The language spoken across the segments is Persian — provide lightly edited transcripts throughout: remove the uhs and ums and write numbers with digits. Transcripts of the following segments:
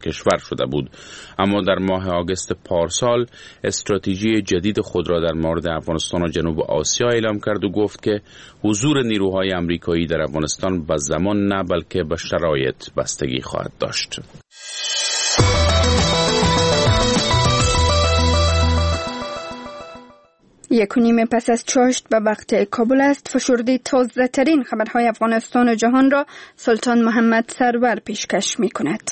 کشور شده بود. اما در ماه آگوست پارسال استراتژی جدید خود را در مورد افغانستان و جنوب آسیا اعلام کرد و گفت که حضور نیروهای آمریکایی در افغانستان به زمان نه بلکه به شرایط بستگی خواهد داشت. 1:30 پس از چاشت به وقت کابل است. فشرده تازه ترین خبرهای افغانستان و جهان را سلطان محمد سرور پیشکش می کند.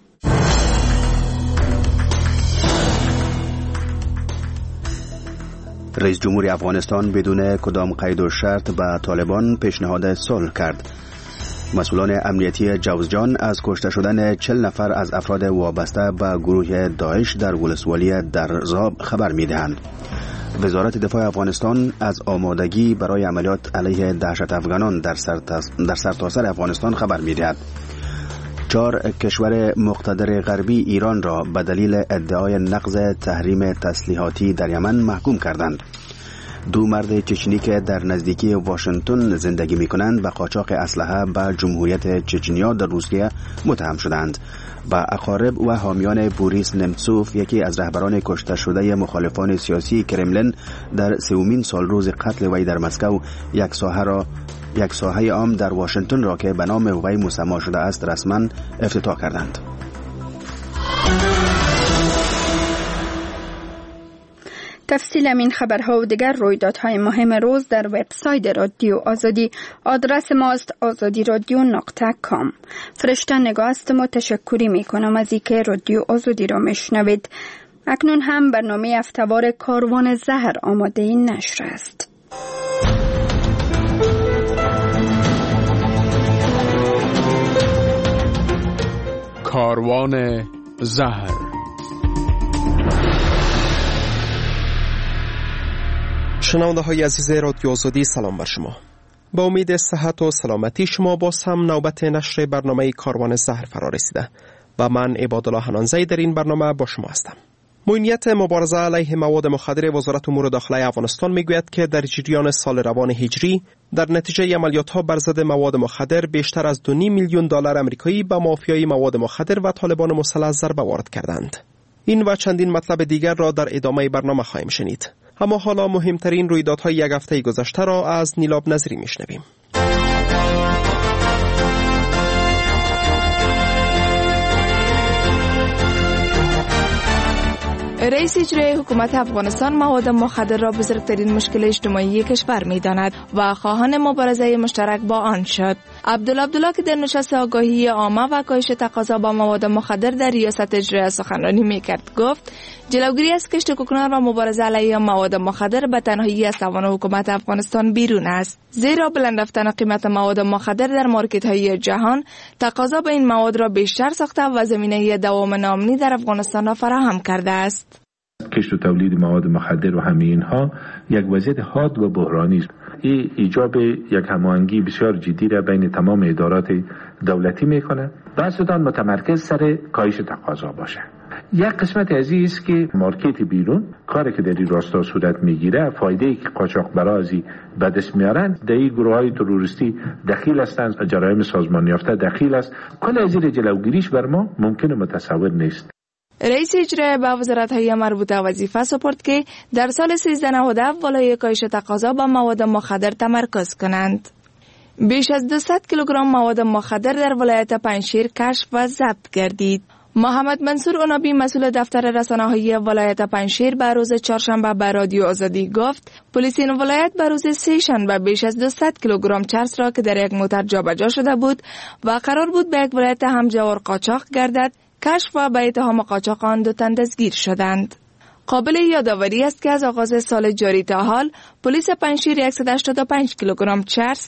رئیس جمهور افغانستان بدون کدام قید و شرط به طالبان پیشنهاد صلح کرد. مسئولان امنیتی جوزجان از کشته شدن 40 نفر از افراد وابسته به گروه داعش در ولسوالی درزاب خبر می‌دهند. وزارت دفاع افغانستان از آمادگی برای عملیات علیه دهشت افغانان در سرتاسر افغانستان خبر می‌دهد. 4 کشور مقتدر غربی ایران را به دلیل ادعای نقض تحریم تسلیحاتی در یمن محکوم کردند. 2 مرد چچنی که در نزدیکی واشنگتن زندگی می‌کنند به قاچاق اسلحه به جمهوریت چچنیا در روسیه متهم شدند. با اقارب و حامیان بوریس نمتسوف، یکی از رهبران کشته شده مخالفان سیاسی کرملین، در 3مین سال روز قتل وی در مسکو یک ساحه عام در واشنگتن را که به نام وی مسمی شده است رسما افتتاح کردند. تفصیل این خبرها و دیگر رویدادهای مهم روز در وبسایت رادیو آزادی. آدرس ماست azadi.radio.com. فرشته نگاه است و تشکری می کنم از اینکه رادیو آزادی را میشنوید. اکنون هم برنامه هفته‌وار کاروان زهر آماده این نشر است. کاروان زهر. شنونده های عزیز رادیو آزادی، سلام بر شما. با امید صحت و سلامتی شما باز هم نوبت نشر برنامه کاروان زهر فرا رسیده و من عبادالله حنانزی در این برنامه با شما هستم. معینیت مبارزه علیه مواد مخدر وزارت امور داخله افغانستان میگوید که در جریان سال روان هجری در نتیجه عملیات‌ها بر ضد مواد مخدر بیشتر از $2.5 میلیون آمریکایی به مافیای مواد مخدر و طالبان مسلح ضربه وارد کردند. این و چندین مطلب دیگر را در ادامه برنامه خواهیم شنید. اما حالا مهمترین رویدادهای یک هفته گذشته را از نیلاب نظری میشنویم. رئیس اجرایی حکومت افغانستان مواد مخدر را بزرگترین مشکل اجتماعی کشور می‌داند و خواهان مبارزه مشترک با آن شد. عبدالله که در نشست آگاهی عامه و کاهش تقاضا با مواد مخدر در ریاست اجرایی سخنرانی می‌کرد گفت جلوگیری از کشت کوکنار و مبارزه علیه مواد مخدر به تنهایی از توان حکومت افغانستان بیرون است، زیرا بلند رفتن قیمت مواد مخدر در مارکت‌های جهان تقاضا به این مواد را بیشتر ساخته و زمینه دوام ناامنی در افغانستان را فراهم کرده است. کشت و تولید مواد مخدر و همه اینها یک وضعیت حاد و بحرانی است. این ایجاب یک هماهنگی بسیار جدی را بین تمام ادارات دولتی میکنه. دستان متمرکز سر کاهش تقاضا باشه. یک قسمت از این است که مارکت بیرون کاری که در این راستا صورت میگیره، فایده‌ای که قاچاقبرازی به دست میارن، در این گروه‌های تروریستی دخیل هستند، جرایم سازمان یافته دخیل است. کل از این جلوگیریش بر ما ممکن و متصور نیست. رئیس اجرایی به وزارت‌های مربوطه وظیفه سپرد که در سال 1397 بالای کاهش تقاضا به مواد مخدر تمرکز کنند. بیش از 200 کیلوگرم مواد مخدر در ولایت پنجشیر کشف و ضبط گردید. محمد منصور اونابی مسئول دفتر رسانه‌های ولایت پنجشیر به روز چهارشنبه به رادیو آزادی گفت پلیس این ولایت به روز سه‌شنبه بیش از 200 کیلوگرم چرس را که در یک موتر جابجا شده بود و قرار بود به یک ولایت همجوار قاچاق گردد کشف و به اتهام قاچاق آن 2 تن دستگیر شدند. قابل یادآوری است که از آغاز سال جاری تا حال پلیس پنجشیر 185 کیلوگرم چرس،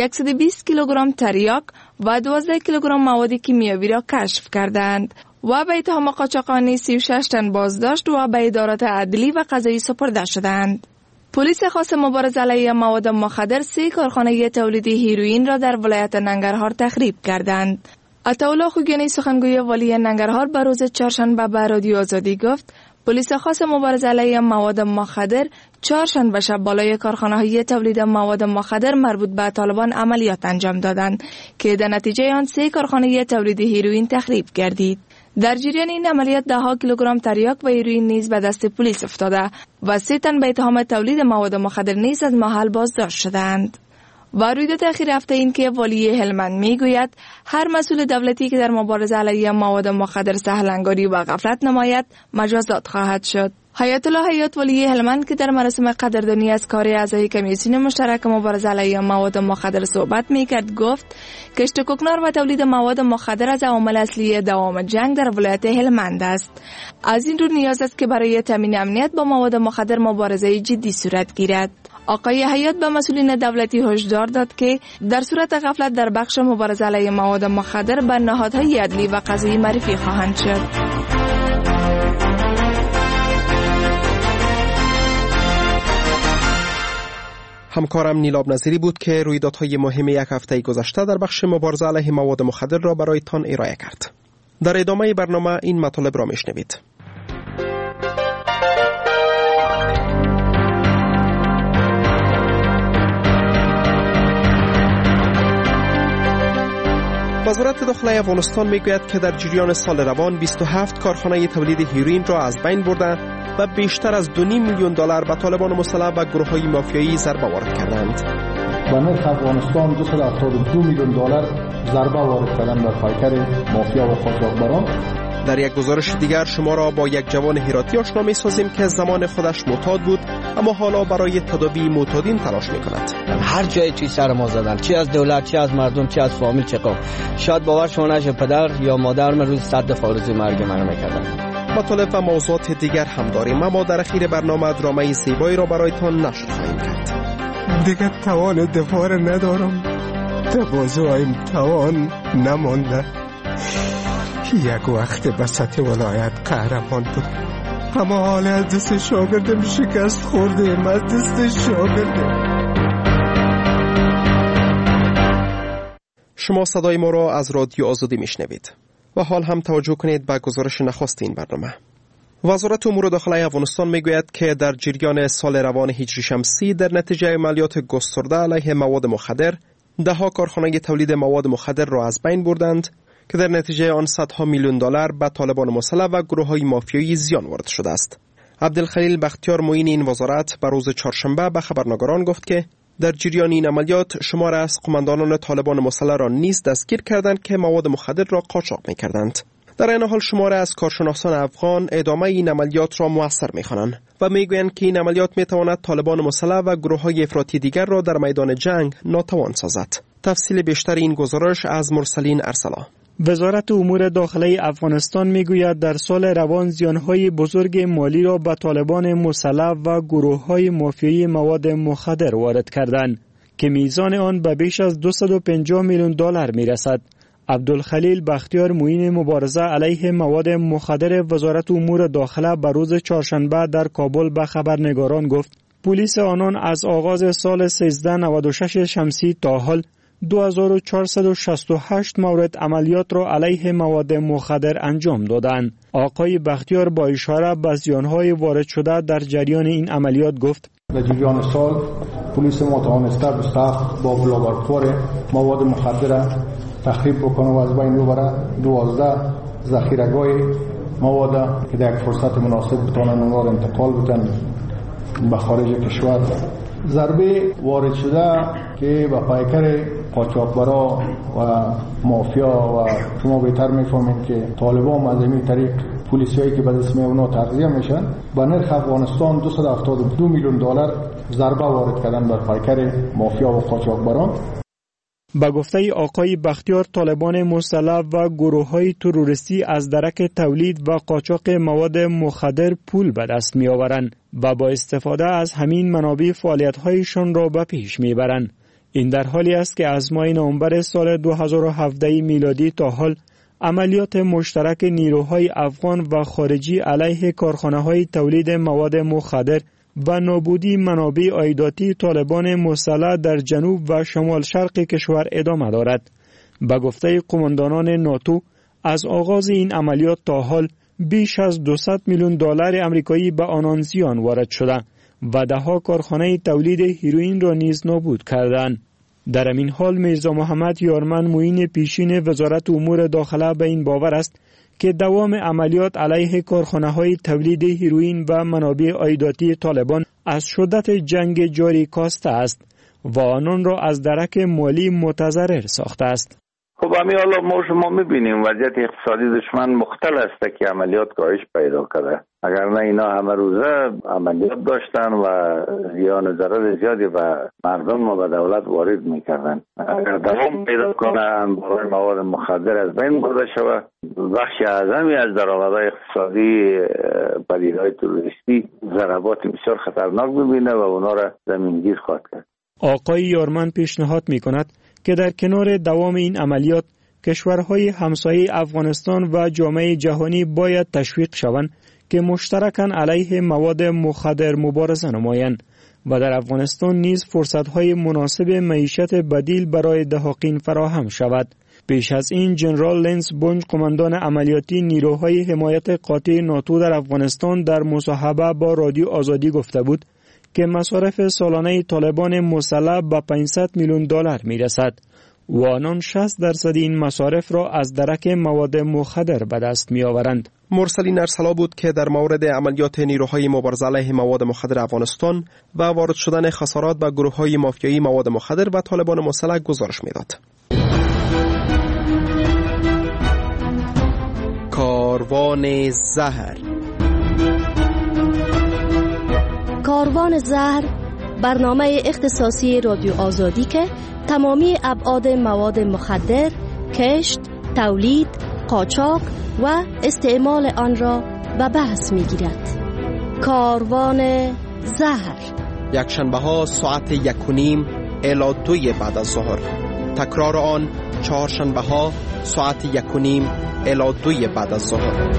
120 کیلوگرم تریاک و 12 کیلوگرم مواد کیمیاوی را کشف کردند و به اتهام قاچاقانی 36 تن بازداشت و به ادارات عدلی و قضایی سپرده شدند. پلیس خاص مبارزه علیه مواد مخدر 3 کارخانه تولید هیروئین را در ولایت ننگرهار تخریب کردند. عطاالله خوگیانی سخنگوی والی ننگرهار به روز چهارشنبه به رادیو آزادی گفت پلیس خاص مبارزه علیه مواد مخدر چهارشنبه شب بالای کارخانه‌های تولید مواد مخدر مربوط به طالبان عملیات انجام دادند که در نتیجه آن 3 کارخانه تولید هیروئین تخریب گردید. در جریان این عملیات 10 کیلوگرم تریاک و هیروئین نیز به دست پلیس افتاده و 3 تن به اتهام تولید مواد مخدر نیز از محل بازداشت شدند. و رویداد اخیر هفته این که والی هلمند میگوید هر مسئول دولتی که در مبارزه علیه مواد مخدر سهلنگاری و غفلت نماید مجازات خواهد شد. حیات الله حیات والی هلمند که در مراسم قدردانی از کار اعضای کمیسیون مشترک مبارزه علیه مواد مخدر صحبت میکرد گفت کشت کوکنار و تولید مواد مخدر از عوامل اصلی دوام جنگ در ولایت هلمند است. از این رو نیاز است که برای تامین امنیت با مواد مخدر مبارزه جدی صورت گیرد. آقای حیات به مسئولین دولتی هشدار داد که در صورت غفلت در بخش مبارزه علیه مواد مخدر به نهادهای عدلی و قضایی معرفی خواهند شد. همکارم نیلاب نظیری بود که رویدادهای مهم یک هفته گذشته در بخش مبارزه علیه مواد مخدر را برایتان ارائه کرد. در ادامه برنامه این مطالب را میشنوید. وزارت داخلی افغانستان میگوید که در جریان سال روان 27 کارخانه تولید هیروئین را از بین برده و بیشتر از $2.5 میلیون به طالبان مسلح و گروه‌های مافیایی ضربه وارد کردند. به نرخ افغانستان $272 میلیون ضربه وارد کردن بر پیکر مافیا و قاچاقبران. در یک گزارش دیگر شما را با یک جوان هراتی آشنا می‌سازیم که زمان خودش معتاد بود اما حالا برای تداوی معتادین تلاش می‌کند. هر جای توی سر ما زدن، چه از دولت، چه از مردم، چه از فامیل، چه قوم. شاید باور شما نشه پدر یا مادر من روز 100 دفعه آرزوی مرگ من می‌کردن. مطالب و موضوعات دیگر هم داریم اما در اخیر برنامه درامه زیبایی را برایتان نشر خواهیم کرد. دیگر توان دفاع ندارم، تبازویم توان نمانده. یک وقت به سطح ولایت قهرمان بود اما حال از دست شاگردم شکست خوردیم، از دست شاگردم. شما صدای ما را از رادیو آزادی میشنوید و حال هم توجه کنید به گزارش نخست این برنامه. وزارت امور داخلی افغانستان میگوید که در جریان سال روان هجری شمسی در نتیجه عملیات گسترده علیه مواد مخدر 10 کارخانه تولید مواد مخدر را از بین بردند که در نتیجه آن $100 میلیون به طالبان مسلح و گروه‌های مافیایی زیان وارد شده است. عبدالخلیل بختیار معین این وزارت بر روز چهارشنبه به خبرنگاران گفت که در جریان این عملیات شمار از قماندانان طالبان مسلح را نیز دستگیر کردند که مواد مخدر را قاچاق می‌کردند. در این حال شمار از کارشناسان افغان ادامه این عملیات را مؤثر می‌خوانند و میگویند که این عملیات می‌تواند طالبان مسلح و گروه‌های افراطی دیگر را در میدان جنگ ناتوان سازد. تفصیل بیشتر این گزارش از مرسلین ارسلا. وزارت امور داخلی افغانستان میگوید در سال روان زیانهای بزرگ مالی را به طالبان مسلح و گروه‌های مافیایی مواد مخدر وارد کردند که میزان آن به بیش از $250 میلیون میرسد. عبدالخلیل بختیار معین مبارزه علیه مواد مخدر وزارت امور داخله به روز چهارشنبه در کابل به خبرنگاران گفت پلیس آنان از آغاز سال 1396 شمسی تا حال 2468 مورد عملیات را علیه مواد مخدر انجام دادند. آقای بختیار با اشاره به زیانهای وارد شده در جریان این عملیات گفت در جریان سال پلیس ما توانسته 27 با لابراتوار مواد مخدر تخریب بکنه و از بین ببره 12 ذخیره‌گاه مواد که در یک فرصت مناسب بتونن اونها را انتقال بدن به خارج کشور. ضربه وارد شده که به پیکر قاچاقبرا و مافیا و شما بهتر میفهمید که طالبان از این طریق پلیسیایی که به دست اونا تغذیه میشن به نرخ افغانستان $272 میلیون ضربه وارد کردن بر پیکر مافیا و قاچاقبران. با گفته آقای بختیار طالبان مسلح و گروه‌های تروریستی از درک تولید و قاچاق مواد مخدر پول به دست می‌آورند و با استفاده از همین منابع فعالیت‌هایشان را به پیش می‌برند. این در حالی است که از ماه نوامبر سال 2017 میلادی تا حال عملیات مشترک نیروهای افغان و خارجی علیه کارخانه‌های تولید مواد مخدر و نابودی منابع عایداتی طالبان مسلح در جنوب و شمال شرق کشور ادامه دارد. به گفته قماندانان ناتو از آغاز این عملیات تا حال بیش از $200 میلیون آمریکایی به آنان زیان وارد شده و 10 کارخانه تولید هیروئین را نیز نابود کردند. در این حال میرزا محمد یارمن معین پیشین وزارت امور داخله به این باور است که دوام عملیات علیه کارخانه‌های تولید هیروئین و منابع عایداتی طالبان از شدت جنگ جاری کاسته است و آنان را از درک مالی متضرر ساخته است. خب همین حالا ما شما میبینیم وضعیت اقتصادی دشمن مختل است که عملیات کاهش پیدا کرده. اگر نه اینا همه روزه عملیات داشتن و زیان ضرر زیادی به مردم و به دولت وارد میکردن. اگر دوام پیدا کنه برای مواد مخدر از بین برده شود، بخش اعظمی از درآمدهای اقتصادی پدیده‌های تروریستی ضربات بسیار خطرناک ببینه و اونا را زمینگیر خواهد کرد. آقای یارمن پیشنهاد میکند که در کنار دوام این عملیات کشورهای همسایه افغانستان و جامعه جهانی باید تشویق شوند که مشترکاً علیه مواد مخدر مبارزه نمایند و در افغانستان نیز فرصت‌های مناسب معیشت بدیل برای دهاقین فراهم شود. پیش از این جنرال لنس بونج قماندان عملیاتی نیروهای حمایت قاطع ناتو در افغانستان در مصاحبه با رادیو آزادی گفته بود که مصارف سالانه طالبان مسلح به $500 میلیون میرسد و آنان 60% این مصارف را از درک مواد مخدر به دست میآورند. مرسلین ارسلا بود که در مورد عملیات نیروهای مبارزه علیه مواد مخدر افغانستان و وارد شدن خسارات به گروه‌های مافیایی مواد مخدر و طالبان مسلح گزارش میداد. کاروان زهر. کاروان زهر برنامه اختصاصی رادیو آزادی که تمامی ابعاد مواد مخدر، کشت، تولید، قاچاق و استعمال آن را به بحث می‌گیرد. کاروان زهر یکشنبه ها ساعت 1:30 الی 2 بعد از ظهر. تکرار آن چهارشنبه ها ساعت 1:30 الی 2 بعد از ظهر.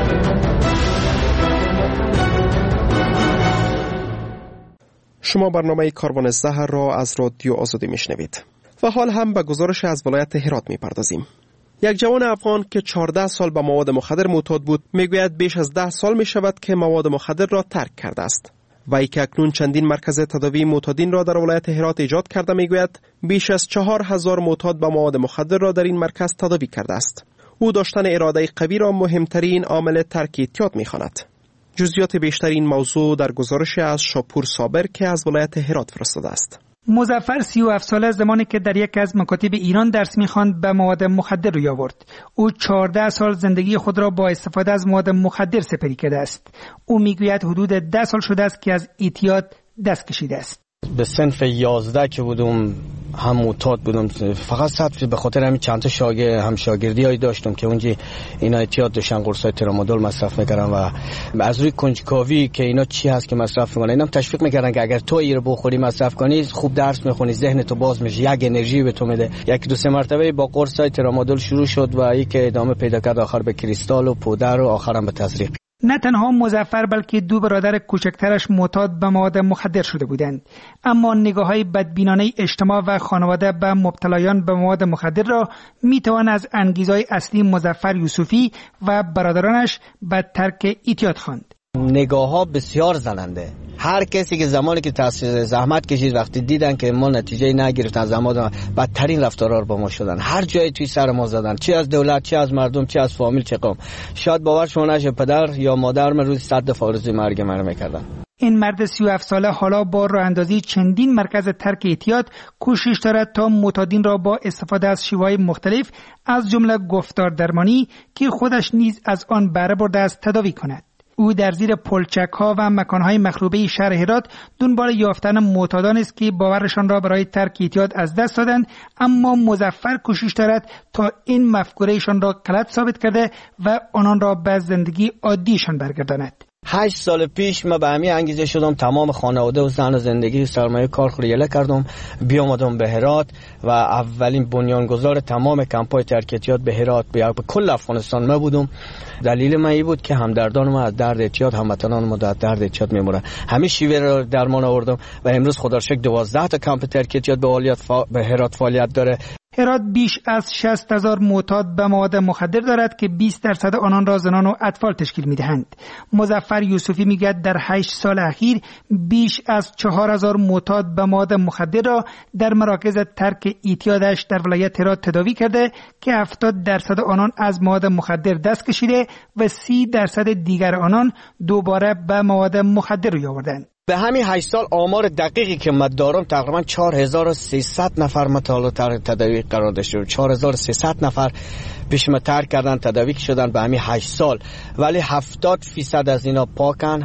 شما برنامه کاروان زهر را از رادیو آزادی میشنوید. و حال هم به گزارش از ولایت هرات میپردازیم. یک جوان افغان که 14 سال به مواد مخدر معتاد بود میگوید بیش از 10 سال میشود که مواد مخدر را ترک کرده است. وی که اکنون چندین مرکز تداوی معتادین را در ولایت هرات ایجاد کرده میگوید بیش از 4000 معتاد به مواد مخدر را در این مرکز تداوی کرده است. او داشتن اراده قوی را مهمترین عامل ترک اعتیاد میخواند. جزئیات بیشتر این موضوع در گزارش از شاپور صابر که از ولایت هرات فرستاده است. مظفر 37 ساله زمانی که در یک از مکاتب ایران درس می‌خواند به مواد مخدر روی آورد. او 14 سال زندگی خود را با استفاده از مواد مخدر سپری کرده است. او میگوید حدود 10 سال شده است که از اعتیاد دست کشیده است. به صنف 11 که بودم هم معتاد بودم، فقط صرف به خاطر همین چند تا هم شاگردیایی داشتم که اونجا اینا اعتیاد داشتن، قرصای ترامادول مصرف میکردن و از روی کنجکاوی که اینا چی هست که مصرف میکنن، اینا تشویق میکردن که اگر تو این رو بخوری مصرف کنی خوب درس میخونی، ذهن تو باز میشه، یک انرژی به تو میده. یک دو سه مرتبه با قرصای ترامادول شروع شد و یک ادامه پیدا کرد، آخر به کریستال و پودر و آخرام به تزریق. نه تنها مظفر بلکه دو برادر کوچکترش معتاد به مواد مخدر شده بودند، اما نگاه‌های بدبینانه اجتماع و خانواده به مبتلایان به مواد مخدر را میتوان از انگیزهای اصلی مظفر یوسفی و برادرانش به ترک اعتیاد خواند. نگاه‌ها بسیار زننده. هر کسی که زمانی که زحمت کشید وقتی دیدن که ما نتیجه نگرفتن، زمان بدترین رفتارا رو با ما شدن، هر جایی توی سر ما زدن، چه از دولت، چه از مردم، چه از فامیل، چه قوم. شاید باورشون نشه پدر یا مادر من روز 100 دفعه آرزوی مرگ من میکردن. این مرد 37 ساله حالا با راه اندازی چندین مرکز ترک اعتیاد کوشش دارد تا معتادین را با استفاده از شیوه‌های مختلف از جمله گفتار درمانی که خودش نیز از آن بهره برده است تداوی کند. او در زیر پلچک‌ها و مکان‌های مخروبه شهر هرات دنبال یافتن معتادان است که باورشان را برای ترک اعتیاد از دست دادند، اما مظفر کوشش دارد تا این مفکورهشان را غلط ثابت کرده و آنان را به زندگی عادیشان برگرداند. 8 سال پیش من به همین انگیزه شدم، تمام خانواده و زن و زندگی و سرمایه کار خریله کردم، بیامدم به هرات و اولین بنیانگذار تمام کمپای ترک اعتیاد به هرات به کل افغانستان من بودم. دلیل من این بود که همدردان ما از درد اعتیاد، هموطنان ما از درد اعتیاد میمونن. همین شیوه را درمان آوردم و امروز خدا رو شکر 12 تا کمپ ترک اعتیاد به هرات فعالیت داره. هرات بیش از 60,000 معتاد به مواد مخدر دارد که 20% آنان را زنان و اطفال تشکیل می‌دهند. مظفر یوسفی میگوید در 8 سال اخیر بیش از 4,000 معتاد به مواد مخدر را در مراکز ترک اعتیادش در ولایت هرات تداوی کرده که 70% آنان از مواد مخدر دست کشیده و 30% دیگر آنان دوباره به مواد مخدر روی آوردند. به همین 8 سال آمار دقیقی که من دارم تقریبا 4300 نفر مطالعه تداوی قرار داشته. 4300 نفر پیش ما ترک کردن، تداوی شدن به همین 8 سال، ولی 70% از اینا پاکن.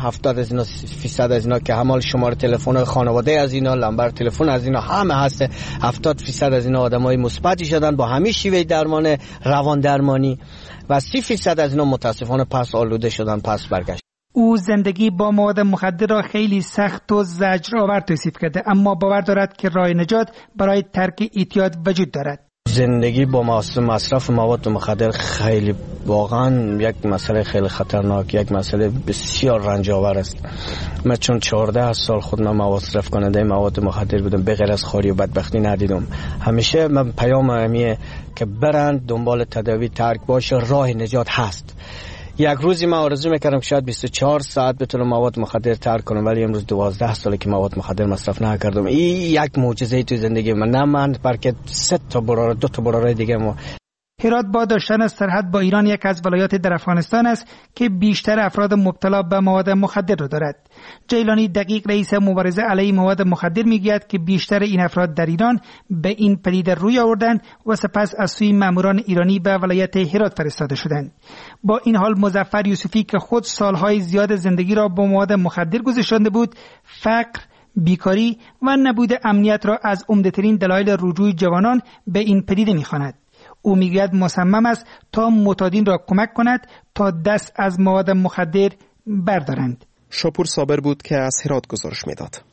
70% از اینا که همال شماره تلفن خانواده از اینا، نمبر تلفن از اینا همه هست. 70% از اینا آدمای مثبتی شدن با همین شیوه درمان روان درمانی و 30% از اینا متاسفانه پس آلوده شدن، پس برگشت. او زندگی با مواد مخدر را خیلی سخت و زجرآور توصیف کرده، اما باور دارد که راه نجات برای ترک اعتیاد وجود دارد. زندگی با مصرف مواد مخدر خیلی واقعا یک مسئله خیلی خطرناک، یک مسئله بسیار رنج آور است. من چون 14 سال خود من مصرف کننده مواد مخدر بودم، به غیر از خواری و بدبختی ندیدم. همیشه من پیام همیه که برند دنبال تداوی، ترک باشه، راه نجات هست. یک روزی من آرزو میکردم که شاید 24 ساعت بتونم مواد مخدر ترک کنم، ولی امروز 12 ساله که مواد مخدر مصرف نکردم. این یک معجزه تو زندگی من، نه من بلکه 2 تا براره دیگه ما. هرات با داشتن سرحد با ایران یک از ولایات در افغانستان است که بیشتر افراد مبتلا به مواد مخدر را دارد. جیلانی دقیق رئیس مبارزه علیه مواد مخدر میگوید که بیشتر این افراد در ایران به این پدیده روی آوردند و سپس از سوی ماموران ایرانی به ولایت هرات فرستاده شدند. با این حال مظفر یوسفی که خود سالهای زیاد زندگی را با مواد مخدر گذرانده بود، فقر، بیکاری و نبود امنیت را از عمده‌ترین دلایل رجوع جوانان به این پدیده می‌خواند. او میگوید مصمم است تا معتادین را کمک کند تا دست از مواد مخدر بردارند. شاپور صابر بود که از هرات گزارش میداد.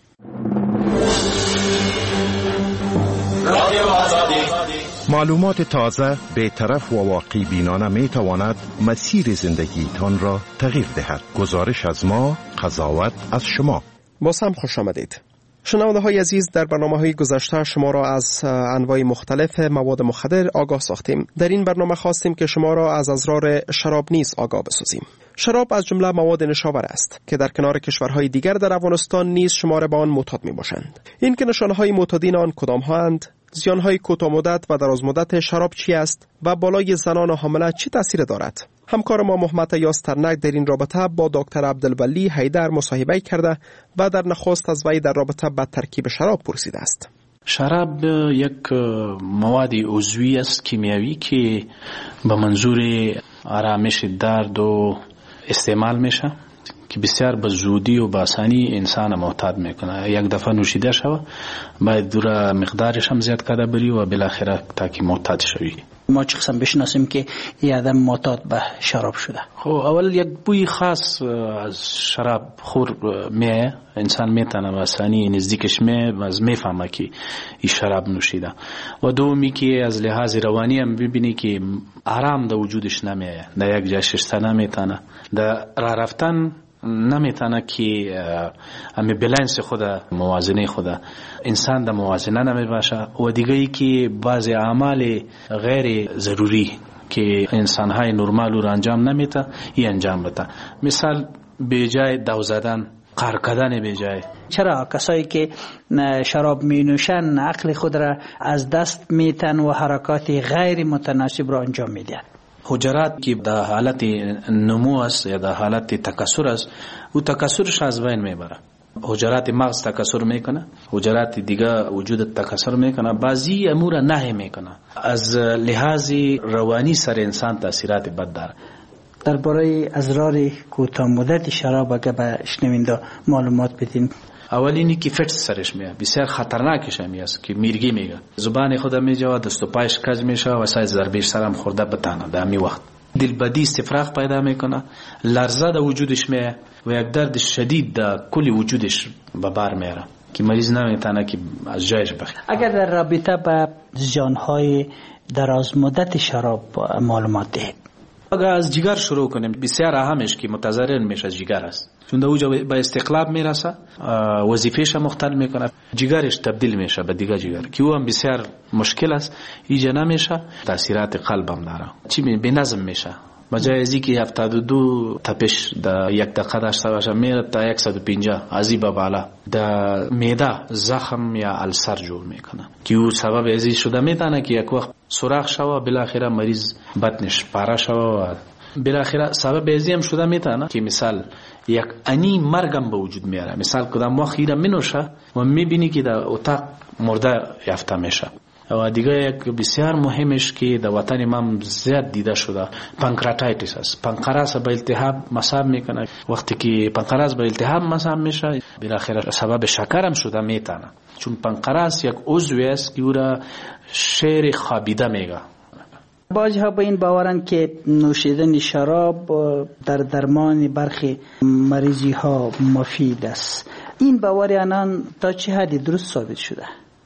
معلومات تازه، بی‌طرف و واقعی بینانه میتواند مسیر زندگیتان را تغییر دهد. گزارش از ما، قضاوت از شما. باز هم خوش آمدید. شنونده های عزیز، در برنامه های گذشته شما را از انواع مختلف مواد مخدر آگاه ساختیم. در این برنامه خواستیم که شما را از اضرار شراب نیز آگاه بسازیم. شراب از جمله مواد نشاور است که در کنار کشورهای دیگر در افغانستان نیز شمار به آن معتاد می باشند. این که نشانه‌های معتادین آن کدام هستند، زیانهای کوتاه مدت و دراز مدت شراب چی است و بالای زنان و حامله چه تأثیر دارد. همکار ما محمد یاسترنک در این رابطه با دکتر عبدالولی حیدر مصاحبه کرده و در نخست از وی در رابطه با ترکیب شراب پرسیده است. شراب یک مواد عضوی است کیمیایی که به منظور آرامش درد و استعمال میشه که بسیار به زودی و به آسانی انسان معتاد میکنه. یک دفعه نوشیده شوه باید دور مقدارش هم زیاد کرده بری و بالاخره تا که معتاد شوی. ما چه قسم بشناسیم که یه آدم معتاد به شراب شده؟ خب اول یک بوی خاص از شراب خور میه، انسان میتونه به آسانی نزدیکش میفهمه که این شراب نوشیده. و دومی که از لحاظ روانی هم ببینی که آرام در وجودش نمیه، در یک جا شسته نمیتونه، در راه رفتن نمیتونه که امی بلنس خدا، موازنه خدا، انسان در موازنه نمیباشه. و دیگه ای که بعضی اعمال غیر ضروری که انسان های نرمال رو انجام نمیته ای انجام بده. مثال به جای دو زدن، قهر کردن به جای. چرا کسایی که شراب می نوشن عقل خود را از دست میتن و حرکات غیر متناسب را انجام میدن؟ حجرات که در حالت نمو است یا در حالت تکثر است، او تکثرش از بین میبره. حجرات مغز تکثر میکنه، حجرات دیگه وجود تکثر میکنه، بعضی امور نه میکنه. از لحاظ روانی سر انسان تاثیرات بد داره. درباره اضرار کوتاه مدت شراب اگه به شنونده معلومات بدین. اول اینی که فت سرش میاد، بسیار خطرناکش هم است که میرگی میگه، زبان خودم میجواد، دست و پایش کج میشه و سایز ضربهش سرم خورده بتانه. در می وقت دلبدی استفراغ پیدا میکنه، لرزه در وجودش میاد و یک درد شدید در کل وجودش به بار میاره که مریض نمیتونه که از جایش بخواد. اگر در رابطه با زیانهای دراز مدت شراب معلومات دهید. اگر از جگر شروع کنیم بسیار اهمش که متضرر میشه از جگر است، چون در اونجا به استقلاب میرسه، وظیفهش مختل میکنه، جگرش تبدیل میشه به دیگه جگر که او هم بسیار مشکل است، ایجا نمیشه، تاثیرات قلب هم داره، چی به نظم میشه. بجای ازی که 72 تپش در یک دقیقه داشته باشه میره تا 150 ازی به بالا، در معده زخم یا السر جور میکنه که او سبب ازی شده میتونه که یک وقت سوراخ شوه، بالاخره مریض بطنش پاره شوه و بالاخره سبب ازی هم شده میتونه که مثال یک انی مرگم به وجود میاره. مثال کدام وقت خیره منوشه و میبینی که در اتاق مرده یافته میشه. و دیگه یک بسیار مهمش که در وطن ما زیاد دیده شده پانکراتایتیس است. پانکراس به التهاب مصاب میکنه، وقتی که پانکراس به التهاب مصاب میشه بالاخره سبب شکر هم شده میتونه، چون پانکراس یک عضوی است که او را شیر خوابیده میگه. بعضی‌ها به این باورند که نوشیدن شراب در درمان برخی مریضی ها مفید است. این باور آنان تا چه حدی درست ثابت شده؟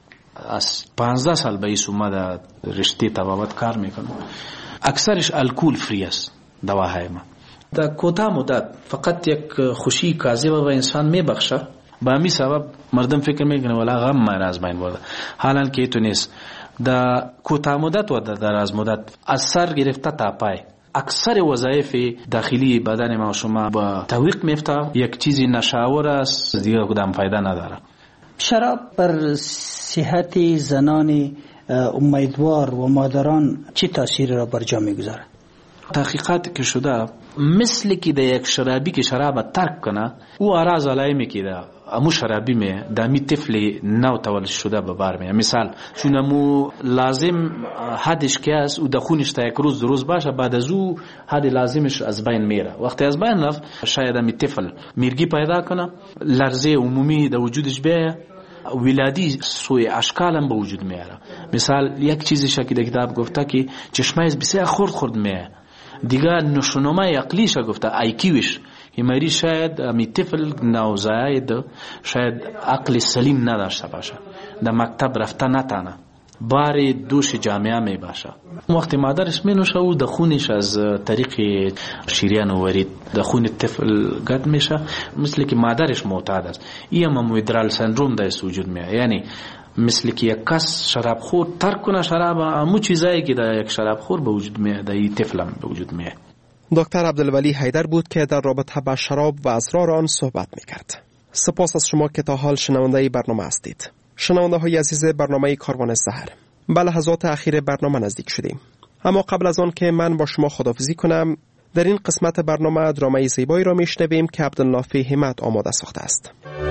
از 15 سال به ایسو ما در رشته طبابت کار میکنم، اکثرش الکل فری است دواهای ما. در کوتاه مدت فقط یک خوشی کاذبه به انسان میبخشه، به همین سبب مردم فکر میکنه ولی غم من از بین برده، حالا که تو نیست. در کوتاه مدت و در دراز مدت از سر گرفته تا پای اکثر وظایف داخلی بدن ما شما با تعویق میفته، یک چیزی نشاور است، دیگه کدام فایده نداره. شراب بر صحت زنان امیدوار و مادران چه تاثیر را بر جا میگذاره؟ تحقیقات که شده مثل که در یک شرابی که شراب ترک کنه او اراز علائمی که در امو شرابی می دامی طفل نو تولد شده به بار می. مثال چون امو لازم حدش که است او دخونش تا یک روز باشه، بعد از او حد لازمش از بین میره. وقتی از بین رفت شاید امی طفل میرگی پیدا کنه، لرزه عمومی در وجودش بیه، ولادی سوی اشکال هم به وجود میاره. مثال یک چیزی که در کتاب گفته که چشمایش بسیار خرد میه، دیگه نشونامه عقلیش گفته آیکیوش که مریض شاید امی طفل نوزاید شاید عقل سلیم نداشته باشه، در مکتب رفته نتانه، بار دوش جامعه می باشه. وقتی مادرش می نوشه او دخونش از طریق شیریان و ورید دخون طفل گد میشه، مثل که مادرش معتاد است. این هم ویدرال سندروم در وجود میاد، یعنی مثل که یک کس شراب خور ترک کنه شراب، همون چیزایی که در یک شراب خور به وجود میاد در این طفل هم به وجود میاد. دکتر عبدالولی حیدر بود که در رابطه با شراب و اسرار آن صحبت میکرد. سپاس از شما که تا حال شنونده برنامه هستید. شنونده های عزیز برنامه کاروان زهر، به لحظات اخیر برنامه نزدیک شدیم، اما قبل از آن که من با شما خداحافظی کنم، در این قسمت برنامه درامای زیبایی را میشنویم که عبدالنافع همت آماده ساخته است.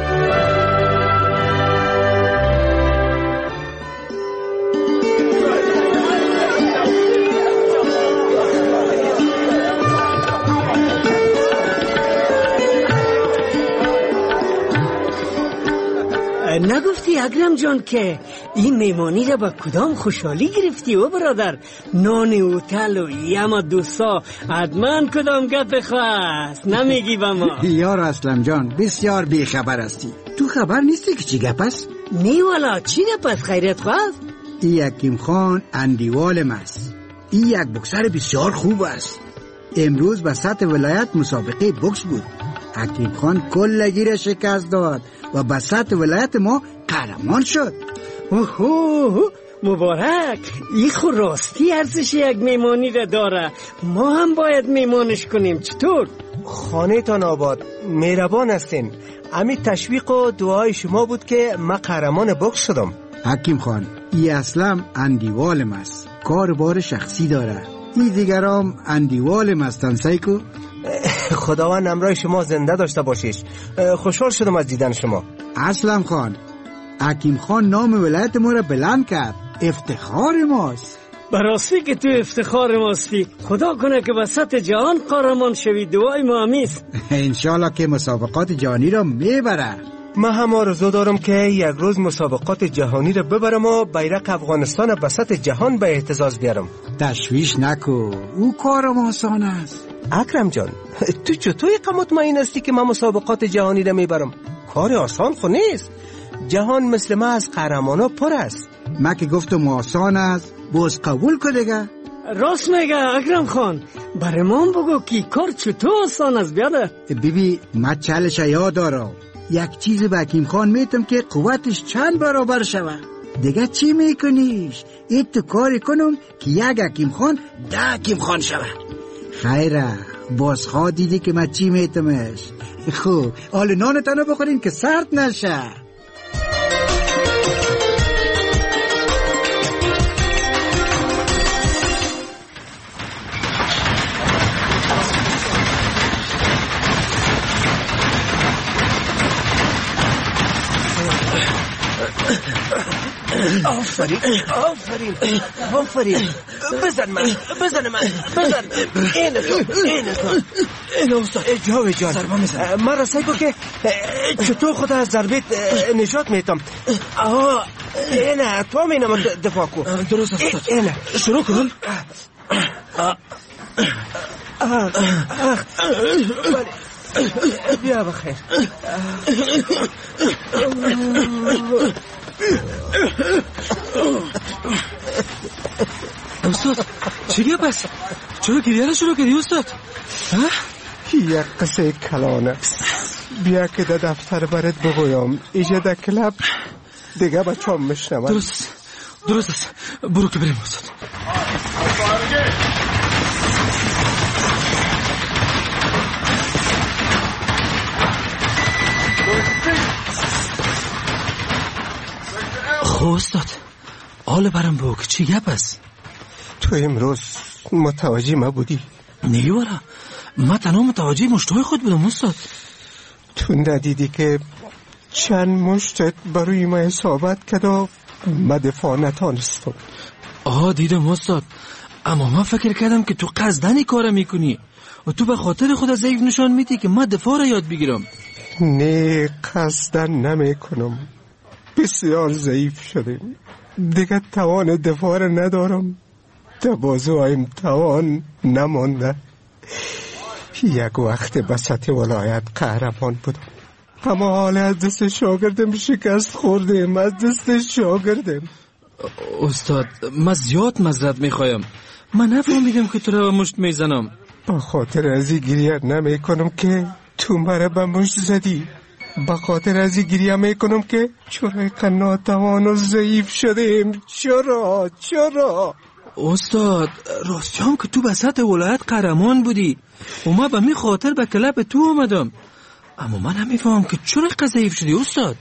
نگفتی اکرم جان که این میمانی را با کدام خوشحالی گرفتی و برادر؟ نان اوتل و یما دوستا حتما کدام گپ خواست نمیگی با ما؟ یار اسلم جان بسیار بیخبر هستی، تو خبر نیستی که چی گپ است؟ نی والا چی گپ است خیرت خواست؟ این حکیم خان اندیوالم است، این یک بکسر بسیار خوب است. امروز به سطح ولایت مسابقه بوکس بود، حکیم خان کلگی را شکست داد و به سطح ولایت ما قهرمان شد. اوه مبارک، این خود راستی ارزش یک میمانی را داره، ما هم باید میمانش کنیم. چطور؟ خانه تان آباد، مهربان هستین. امی تشویق و دعای شما بود که من قهرمان بوکس شدم. حکیم خان این اصلا اندیوالم است، کار بار شخصی داره، این دیگرام اندیوالم هستن. سایکو خداوند امرای شما زنده داشته باشیش. خوشحال شدم از دیدن شما. اسلم خان، حکیم خان نام ولایت ما را بلند کرد، افتخار ماست. براستی که تو افتخار ماستی، خدا کنه که به سطح جهان قهرمان شوی، دعای ما همیست. انشالله که مسابقات جهانی را میبره. من هم آرزو دارم که یک روز مسابقات جهانی را ببرم و بیرق افغانستان به سطح جهان به اهتزاز بیارم. تشویش نکو، او کارم آسان است. اکرم جان، تو چطور اینقدر مطمئن هستی که من مسابقات جهانی را میبرم؟ کار آسان خو نیست، جهان مثل ما از قهرمانا پر است. من که گفتم آسان است، باز قبول که دیگه. راست میگه اکرم خان. برای من بگو که کار چطور آسان است بیاده. بیبی من چالش یاد دارم. یک چیز به حکیم خان میتم که قوتش چند برابر شود. دیگه چی میکنیش؟ این تو کاری کنم که یک حکیم خان 10 حکیم خان شود. خیره باز خواه دیدی که من چی میتمش. خوب حال نانتانو بخورین که سرد نشه. آفرین بزن من این استاد جاوید جان من راستی گو که چطور خود از ضربت نجات میتم. اینه تو مینم دفاع کن. درست استاد اینه شروع کن. بیا بخیر. استاد چیه پس؟ چرا گریه رو شروع کردی استاد؟ یک قصه کلانه. بیا که در دفتر برات بگویم ایجا در کلاب دیگه بچه هم میشنم. درست است برو که بریم استاد. خب استاد حال برم بگو که چی گپ است؟ تو امروز متوجه ما بودی؟ نه وره من تنها متوجه مشتای خود بودم استاد. تو ندیدی که چند مشتت بروی ما اصابت کرد و ما دفاع نتانستم. دیدم استاد، اما من فکر کردم که تو قصدنی کار میکنی و تو به خاطر خود ضعیف نشان میدی که من دفاع را یاد بگیرم. نه قصدن نمیکنم. بسیار ضعیف شدیم دیگه توان دفاع را ندارم. بازوهایم توان نمانده. یک وقت بسط ولایت قهرمان بودم اما حال از دست شاگردم شکست خوردم. از دست شاگردم. استاد من زیاد معذرت میخوایم. من نفهمیدم که تو را به مشت میزنم. با خاطر ازی گریه نمی کنم که تو مرا به مشت زدی. با خاطر ازی گریه می کنم که چرا ناتوان و ضعیف شدیم. چرا استاد راستی هم که تو بسط ولایت قهرمان بودی و من به می خاطر به کلب تو آمدم، اما من نمیفهم که چرا ضعیف شدی استاد.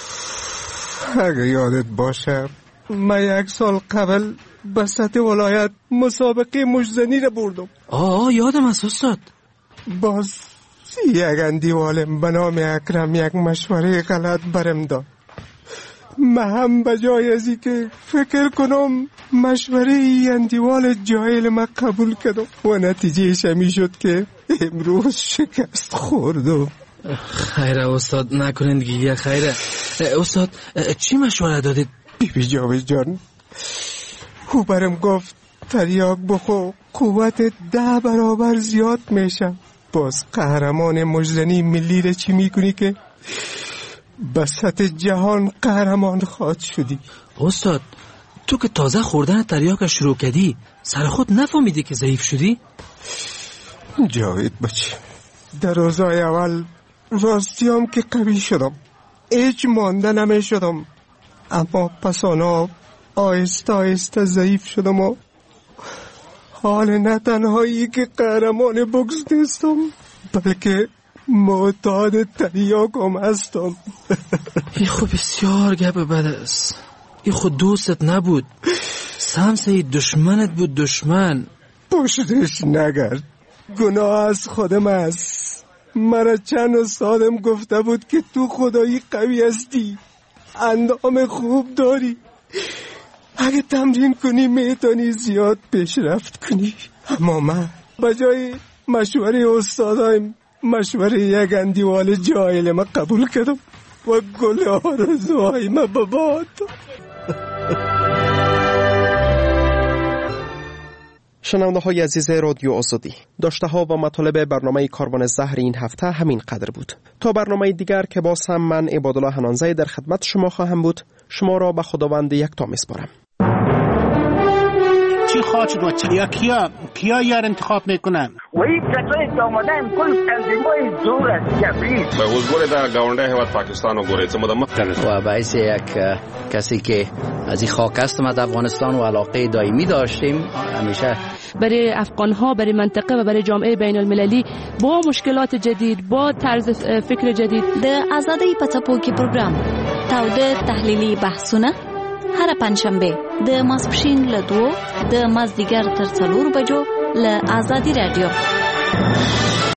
اگه یادت باشه من 1 سال قبل بسط ولایت مسابقه مشتزنی را بردم. یادم است استاد. باز یک اندیوالم به نام اکرم یک مشوره غلط برم داد. من هم بجای ازی که فکر کنم مشوره ای اندیوال جاهل ما قبول کردم و نتیجه همی شد که امروز شکست خوردم. خیره استاد نکنین گیه. خیره استاد چی مشوره دادید؟ بیبی جاوید جان او برم گفت تریاک بخو قوت 10 برابر زیاد میشه. باز قهرمان مجزنی ملی را چی میکنی که بسط جهان قهرمان خواهد شدی؟ استاد تو که تازه خوردن تریاک شروع کردی سر خود نفهمیدی که ضعیف شدی؟ جاوید بچه در روزای اول راستیام که قوی شدم، هیچ مانده نمی شدم، اما پس آنها آهسته ضعیف شدم و حال نه تنهایی که قهرمان بوکس نیستم بلکه معتاد تریاکم هستم. این خود بسیار گپ بد است. این خود دوستت نبود، سمسه دشمنت بود. دشمن پشتش نگرد، گناه از خودم است. مرا چند استادم گفته بود که تو خدایی قوی هستی، اندام خوب داری، اگه تمرین کنی میتونی زیاد پیشرفت کنی. اما من بجای مشوره استادایم مشوره یک اندیوال جاهل ما قبول کردم و گل آرزوهای ما بباد. شنونده های عزیز رادیو آزادی، داشته ها و مطالب برنامه کاروان زهر این هفته همین قدر بود. تا برنامه دیگر که باز هم من عبادالله حنانزی در خدمت شما خواهم بود، شما را به خداوند یکتا میسپارم. چه خواهد شد و کیا یار انتخاب میکنن و این کسایی که آمدن کل تنظیم‌های زور است جبری به حضور در گاونده هیواد پاکستان و گوریت و باعث یک کسی که از این خاک هستم از افغانستان و علاقه دائمی داشتیم همیشه برای افغان‌ها، برای منطقه و برای جامعه بین المللی با مشکلات جدید، با طرز فکر جدید. د آزادۍ په څپو کې پروګرام تاوده تحلیلي بحثونه هر پنځشنبه د ماسپښین له 2 د مازدیګر تر 4 بجو له آزادي رادیو.